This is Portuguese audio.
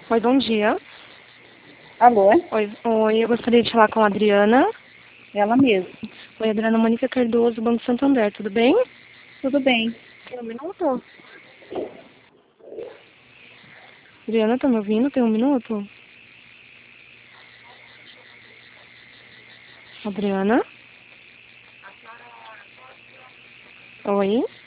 Oi, bom dia. Alô? Oi, eu gostaria de falar com a Adriana. Ela mesma. Oi, Adriana Mônica Cardoso, Banco Santander, tudo bem? Tudo bem. Tem um minuto? Adriana, tá me ouvindo? Tem um minuto? Adriana? Oi?